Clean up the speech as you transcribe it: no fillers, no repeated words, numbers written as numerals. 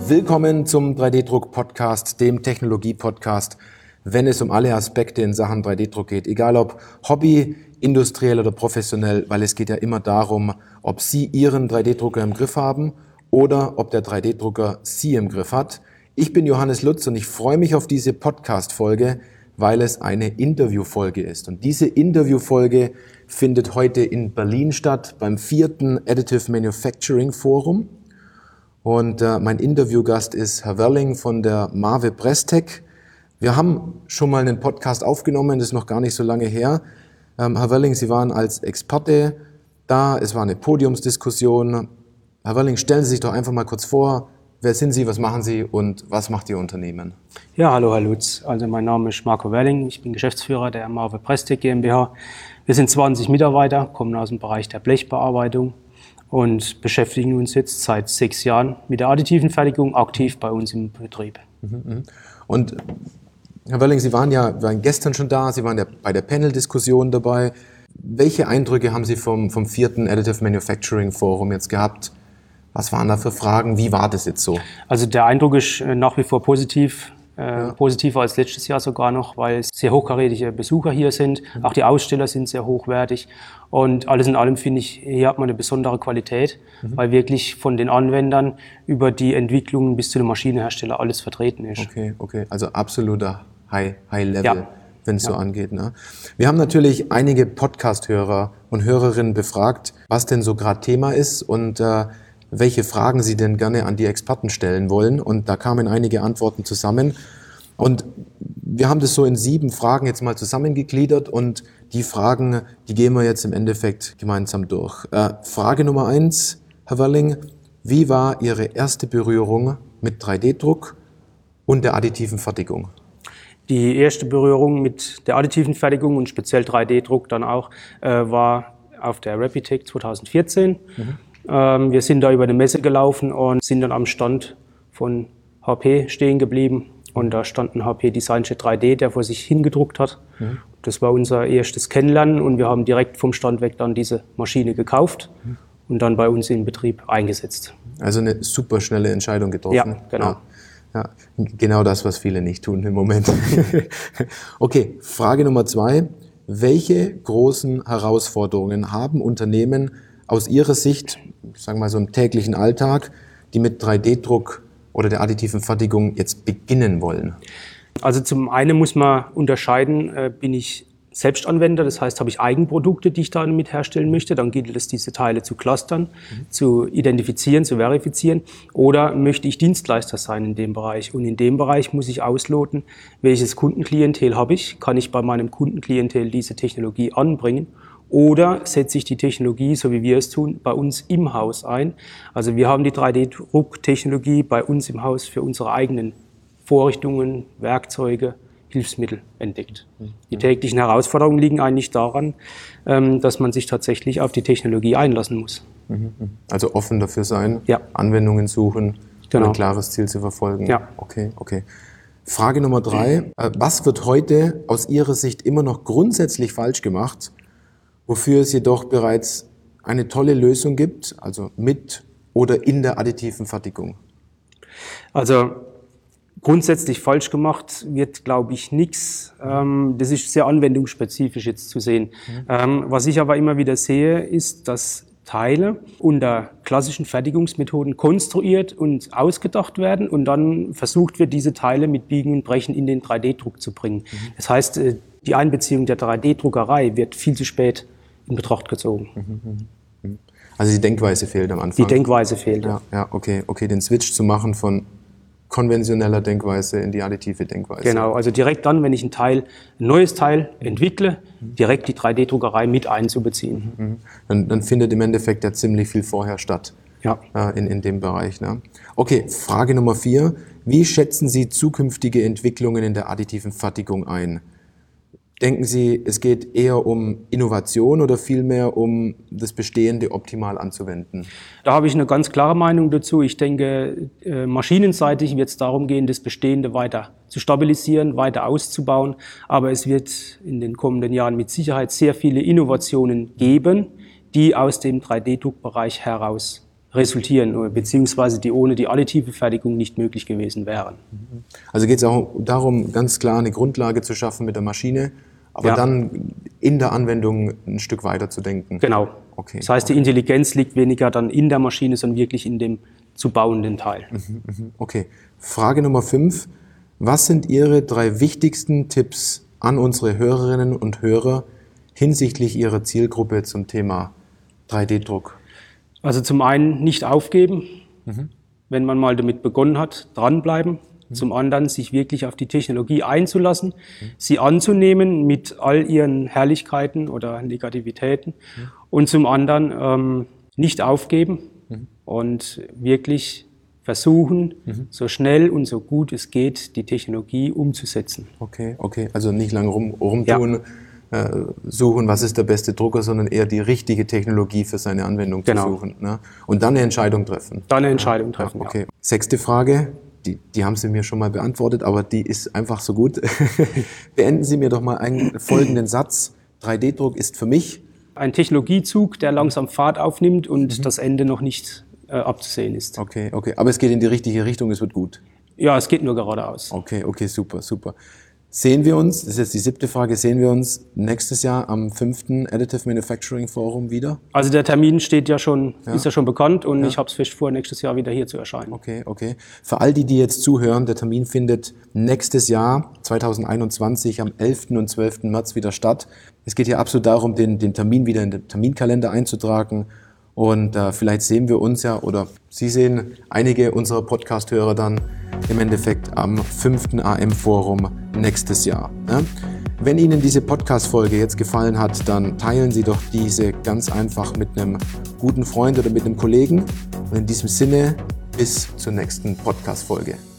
Willkommen zum 3D-Druck-Podcast, dem Technologie-Podcast, wenn es um alle Aspekte in Sachen 3D-Druck geht. Egal ob Hobby, industriell oder professionell, weil es geht ja immer darum, ob Sie Ihren 3D-Drucker im Griff haben oder ob der 3D-Drucker Sie im Griff hat. Ich bin Johannes Lutz und ich freue mich auf diese Podcast-Folge, weil es eine Interviewfolge ist. Und diese Interviewfolge findet heute in Berlin statt, beim 4. Additive Manufacturing Forum. Und mein Interviewgast ist Herr Werling von der Mawe Prestec. Wir haben schon mal einen Podcast aufgenommen, das ist noch gar nicht so lange her. Herr Werling, Sie waren als Experte da, es war eine Podiumsdiskussion. Herr Werling, stellen Sie sich doch einfach mal kurz vor, wer sind Sie, was machen Sie und was macht Ihr Unternehmen? Ja, hallo Herr Lutz, also mein Name ist Marco Werling, ich bin Geschäftsführer der Mawe Prestec GmbH. Wir sind 20 Mitarbeiter, kommen aus dem Bereich der Blechbearbeitung und beschäftigen uns jetzt seit 6 Jahren mit der additiven Fertigung aktiv bei uns im Betrieb. Und Herr Werling, Sie waren gestern schon da, Sie waren ja bei der Panel-Diskussion dabei. Welche Eindrücke haben Sie vom 4. Additive Manufacturing Forum jetzt gehabt? Was waren da für Fragen? Wie war das jetzt so? Also der Eindruck ist nach wie vor positiv. Positiver als letztes Jahr sogar noch, weil sehr hochkarätige Besucher hier sind. Auch die Aussteller sind sehr hochwertig. Und alles in allem finde ich, hier hat man eine besondere Qualität, weil wirklich von den Anwendern über die Entwicklung bis zu dem Maschinenhersteller alles vertreten ist. Okay. Also absoluter High-Level, wenn es so angeht. Ne? Wir haben natürlich einige Podcast-Hörer und Hörerinnen befragt, was denn so gerade Thema ist und welche Fragen Sie denn gerne an die Experten stellen wollen. Und da kamen einige Antworten zusammen. Und wir haben das so in 7 Fragen jetzt mal zusammengegliedert. Und die Fragen, die gehen wir jetzt im Endeffekt gemeinsam durch. Frage Nummer 1, Herr Werling. Wie war Ihre erste Berührung mit 3D-Druck und der additiven Fertigung? Die erste Berührung mit der additiven Fertigung und speziell 3D-Druck dann auch war auf der Rapitec 2014. Wir sind da über eine Messe gelaufen und sind dann am Stand von HP stehen geblieben. Und da stand ein HP DesignJet 3D, der vor sich hingedruckt hat. Das war unser erstes Kennenlernen und wir haben direkt vom Stand weg dann diese Maschine gekauft und dann bei uns in Betrieb eingesetzt. Also eine super schnelle Entscheidung getroffen. Ja, genau. Ja, genau das, was viele nicht tun im Moment. Okay, Frage Nummer 2. Welche großen Herausforderungen haben Unternehmen aus Ihrer Sicht, sagen wir mal so im täglichen Alltag, die mit 3D-Druck oder der additiven Fertigung jetzt beginnen wollen? Also zum einen muss man unterscheiden, bin ich Selbstanwender, das heißt, habe ich Eigenprodukte, die ich damit herstellen möchte, dann gilt es, diese Teile zu clustern, zu identifizieren, zu verifizieren, oder möchte ich Dienstleister sein in dem Bereich? Und in dem Bereich muss ich ausloten, welches Kundenklientel habe ich, kann ich bei meinem Kundenklientel diese Technologie anbringen? Oder setze ich die Technologie, so wie wir es tun, bei uns im Haus ein? Also wir haben die 3D-Drucktechnologie bei uns im Haus für unsere eigenen Vorrichtungen, Werkzeuge, Hilfsmittel entdeckt. Die täglichen Herausforderungen liegen eigentlich daran, dass man sich tatsächlich auf die Technologie einlassen muss. Also offen dafür sein, ja. Anwendungen suchen, genau. Ein klares Ziel zu verfolgen. Ja. Okay. Frage Nummer 3. Was wird heute aus Ihrer Sicht immer noch grundsätzlich falsch gemacht, wofür es jedoch bereits eine tolle Lösung gibt, also mit oder in der additiven Fertigung? Also grundsätzlich falsch gemacht wird, glaube ich, nichts. Das ist sehr anwendungsspezifisch jetzt zu sehen. Was ich aber immer wieder sehe, ist, dass Teile unter klassischen Fertigungsmethoden konstruiert und ausgedacht werden und dann versucht wird, diese Teile mit Biegen und Brechen in den 3D-Druck zu bringen. Das heißt, die Einbeziehung der 3D-Druckerei wird viel zu spät in Betracht gezogen. Also die Denkweise fehlt am Anfang. Die Denkweise fehlt. Ja, okay, den Switch zu machen von konventioneller Denkweise in die additive Denkweise. Genau, also direkt dann, wenn ich ein neues Teil entwickle, direkt die 3D-Druckerei mit einzubeziehen. Dann findet im Endeffekt ja ziemlich viel vorher statt. Ja. In dem Bereich. Ne? Okay, Frage Nummer 4. Wie schätzen Sie zukünftige Entwicklungen in der additiven Fertigung ein? Denken Sie, es geht eher um Innovation oder vielmehr um das Bestehende optimal anzuwenden? Da habe ich eine ganz klare Meinung dazu. Ich denke, maschinenseitig wird es darum gehen, das Bestehende weiter zu stabilisieren, weiter auszubauen. Aber es wird in den kommenden Jahren mit Sicherheit sehr viele Innovationen geben, die aus dem 3D-Druckbereich heraus resultieren, beziehungsweise die ohne die additive Fertigung nicht möglich gewesen wären. Also geht es auch darum, ganz klar eine Grundlage zu schaffen mit der Maschine, aber dann in der Anwendung ein Stück weiter zu denken. Genau. Okay. Das heißt, die Intelligenz liegt weniger dann in der Maschine, sondern wirklich in dem zu bauenden Teil. Okay. Frage Nummer 5. Was sind Ihre 3 wichtigsten Tipps an unsere Hörerinnen und Hörer hinsichtlich ihrer Zielgruppe zum Thema 3D-Druck? Also zum einen nicht aufgeben, wenn man mal damit begonnen hat, dranbleiben. Zum anderen sich wirklich auf die Technologie einzulassen, sie anzunehmen mit all ihren Herrlichkeiten oder Negativitäten. Und zum anderen nicht aufgeben und wirklich versuchen, so schnell und so gut es geht, die Technologie umzusetzen. Okay. Also nicht lange rumtun, suchen, was ist der beste Drucker, sondern eher die richtige Technologie für seine Anwendung zu suchen. Ne? Und dann eine Entscheidung treffen. Okay. 6. Frage, die haben Sie mir schon mal beantwortet, aber die ist einfach so gut. Beenden Sie mir doch mal einen folgenden Satz. 3D-Druck ist für mich ein Technologiezug, der langsam Fahrt aufnimmt und das Ende noch nicht abzusehen ist. Okay. Aber es geht in die richtige Richtung, es wird gut. Ja, es geht nur geradeaus. Okay, super. Sehen wir uns, das ist jetzt die 7. Frage, sehen wir uns nächstes Jahr am 5. Additive Manufacturing Forum wieder? Also der Termin steht ist ja schon bekannt und ich habe es fest vor, nächstes Jahr wieder hier zu erscheinen. Okay. Für all die jetzt zuhören, der Termin findet nächstes Jahr, 2021, am 11. und 12. März wieder statt. Es geht hier absolut darum, den Termin wieder in den Terminkalender einzutragen. Und vielleicht sehen wir uns ja, oder Sie sehen einige unserer Podcast-Hörer dann im Endeffekt am 5. AM-Forum nächstes Jahr. Ja? Wenn Ihnen diese Podcast-Folge jetzt gefallen hat, dann teilen Sie doch diese ganz einfach mit einem guten Freund oder mit einem Kollegen. Und in diesem Sinne, bis zur nächsten Podcast-Folge.